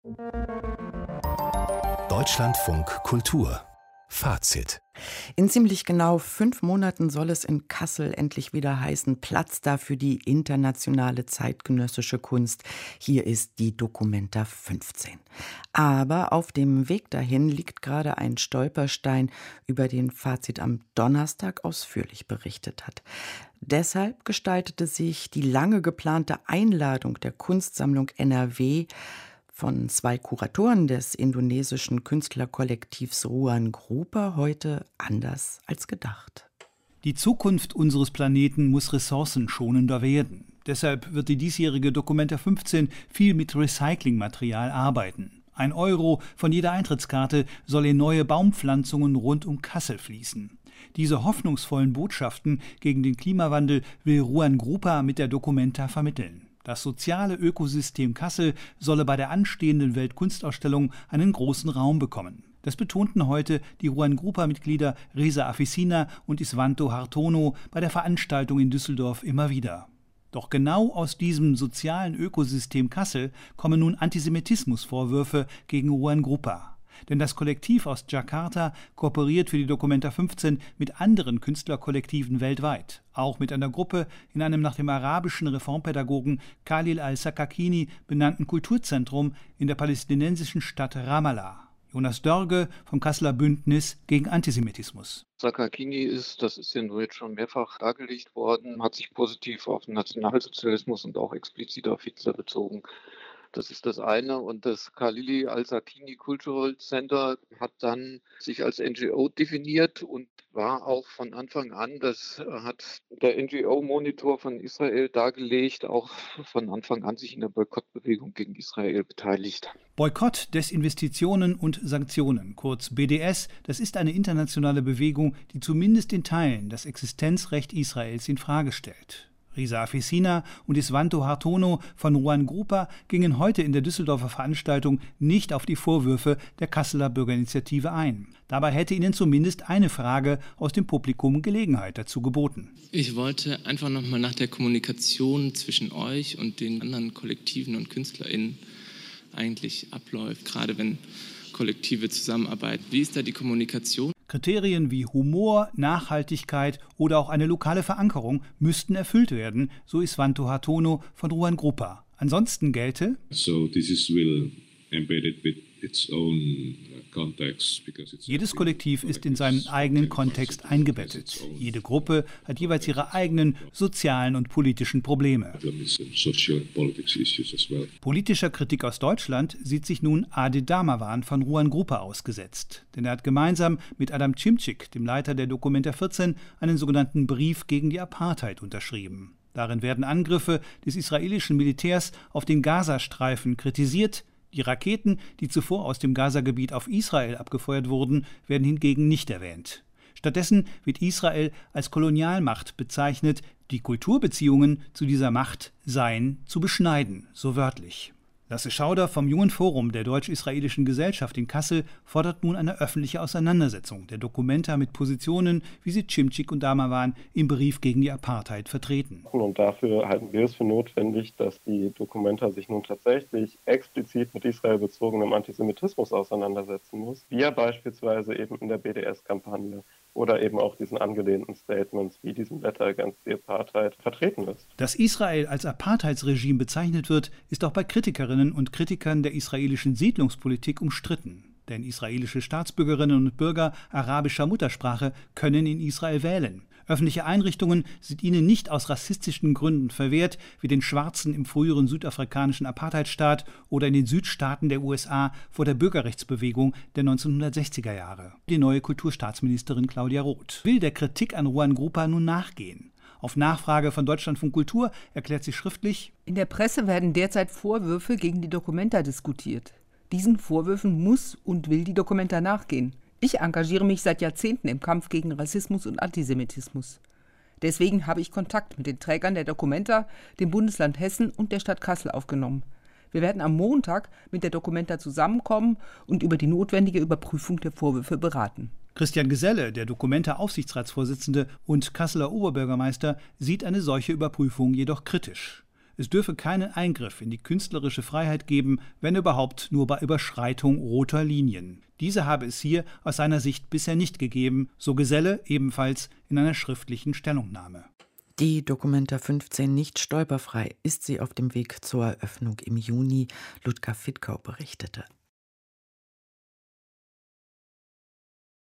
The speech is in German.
Deutschlandfunk Kultur Fazit. In ziemlich genau 5 Monaten soll es in Kassel endlich wieder heißen: Platz da für die internationale zeitgenössische Kunst. Hier ist die Documenta 15. Aber auf dem Weg dahin liegt gerade ein Stolperstein, über den Fazit am Donnerstag ausführlich berichtet hat. Deshalb gestaltete sich die lange geplante Einladung der Kunstsammlung NRW von 2 Kuratoren des indonesischen Künstlerkollektivs Ruan Grupa heute anders als gedacht. Die Zukunft unseres Planeten muss ressourcenschonender werden. Deshalb wird die diesjährige Documenta 15 viel mit Recyclingmaterial arbeiten. 1 Euro von jeder Eintrittskarte soll in neue Baumpflanzungen rund um Kassel fließen. Diese hoffnungsvollen Botschaften gegen den Klimawandel will Ruan Grupa mit der Documenta vermitteln. Das soziale Ökosystem Kassel solle bei der anstehenden Weltkunstausstellung einen großen Raum bekommen. Das betonten heute die Ruan Grupa-Mitglieder Reza Afisina und Iswanto Hartono bei der Veranstaltung in Düsseldorf immer wieder. Doch genau aus diesem sozialen Ökosystem Kassel kommen nun Antisemitismusvorwürfe gegen Ruan Grupa. Denn das Kollektiv aus Jakarta kooperiert für die Documenta 15 mit anderen Künstlerkollektiven weltweit. Auch mit einer Gruppe in einem nach dem arabischen Reformpädagogen Khalil al-Sakakini benannten Kulturzentrum in der palästinensischen Stadt Ramallah. Jonas Dörge vom Kasseler Bündnis gegen Antisemitismus. Sakakini das ist ja nur jetzt schon mehrfach dargelegt worden, hat sich positiv auf den Nationalsozialismus und auch explizit auf Hitler bezogen. Das ist das eine. Und das Khalil al-Sakakini Cultural Center hat dann sich als NGO definiert und war auch von Anfang an, das hat der NGO-Monitor von Israel dargelegt, auch von Anfang an sich in der Boykottbewegung gegen Israel beteiligt. Boykott, Desinvestitionen und Sanktionen, kurz BDS, das ist eine internationale Bewegung, die zumindest in Teilen das Existenzrecht Israels in Frage stellt. Reza Afisina und Iswanto Hartono von Ruan Grupa gingen heute in der Düsseldorfer Veranstaltung nicht auf die Vorwürfe der Kasseler Bürgerinitiative ein. Dabei hätte ihnen zumindest eine Frage aus dem Publikum Gelegenheit dazu geboten. Ich wollte einfach nochmal nach der Kommunikation zwischen euch und den anderen Kollektiven und KünstlerInnen eigentlich abläuft, gerade wenn Kollektive zusammenarbeiten. Wie ist da die Kommunikation? Kriterien wie Humor, Nachhaltigkeit oder auch eine lokale Verankerung müssten erfüllt werden, so Iswanto Hartono von Ruan Grupa. Ansonsten gelte: Jedes Kollektiv ist in seinen eigenen Kontext eingebettet. Jede Gruppe hat jeweils ihre eigenen sozialen und politischen Probleme. Politischer Kritik aus Deutschland sieht sich nun Ade Damawan von Ruan Grupa ausgesetzt. Denn er hat gemeinsam mit Adam Cimcik, dem Leiter der Documenta 14, einen sogenannten Brief gegen die Apartheid unterschrieben. Darin werden Angriffe des israelischen Militärs auf den Gazastreifen kritisiert. Die Raketen, die zuvor aus dem Gazagebiet auf Israel abgefeuert wurden, werden hingegen nicht erwähnt. Stattdessen wird Israel als Kolonialmacht bezeichnet. Die Kulturbeziehungen zu dieser Macht seien zu beschneiden, so wörtlich. Lasse Schauder vom Jungen Forum der Deutsch-Israelischen Gesellschaft in Kassel fordert nun eine öffentliche Auseinandersetzung der Documenta mit Positionen, wie sie Cimcik und Damawan im Brief gegen die Apartheid vertreten. Und dafür halten wir es für notwendig, dass die Documenta sich nun tatsächlich explizit mit israelbezogenem Antisemitismus auseinandersetzen muss, wie ja beispielsweise eben in der BDS-Kampagne oder eben auch diesen angelehnten Statements wie diesem Letter Against the Apartheid vertreten ist. Dass Israel als Apartheidsregime bezeichnet wird, ist auch bei Kritikerinnen und Kritikern der israelischen Siedlungspolitik umstritten. Denn israelische Staatsbürgerinnen und Bürger arabischer Muttersprache können in Israel wählen. Öffentliche Einrichtungen sind ihnen nicht aus rassistischen Gründen verwehrt, wie den Schwarzen im früheren südafrikanischen Apartheidstaat oder in den Südstaaten der USA vor der Bürgerrechtsbewegung der 1960er Jahre. Die neue Kulturstaatsministerin Claudia Roth will der Kritik an Ruan Grupa nun nachgehen. Auf Nachfrage von Deutschlandfunk Kultur erklärt sie schriftlich: In der Presse werden derzeit Vorwürfe gegen die Documenta diskutiert. Diesen Vorwürfen muss und will die Documenta nachgehen. Ich engagiere mich seit Jahrzehnten im Kampf gegen Rassismus und Antisemitismus. Deswegen habe ich Kontakt mit den Trägern der Documenta, dem Bundesland Hessen und der Stadt Kassel aufgenommen. Wir werden am Montag mit der Documenta zusammenkommen und über die notwendige Überprüfung der Vorwürfe beraten. Christian Geselle, der Documenta-Aufsichtsratsvorsitzende und Kasseler Oberbürgermeister, sieht eine solche Überprüfung jedoch kritisch. Es dürfe keinen Eingriff in die künstlerische Freiheit geben, wenn überhaupt nur bei Überschreitung roter Linien. Diese habe es hier aus seiner Sicht bisher nicht gegeben, so Geselle ebenfalls in einer schriftlichen Stellungnahme. Die Documenta 15 nicht stolperfrei ist sie auf dem Weg zur Eröffnung im Juni, Ludger Fittkau berichtete.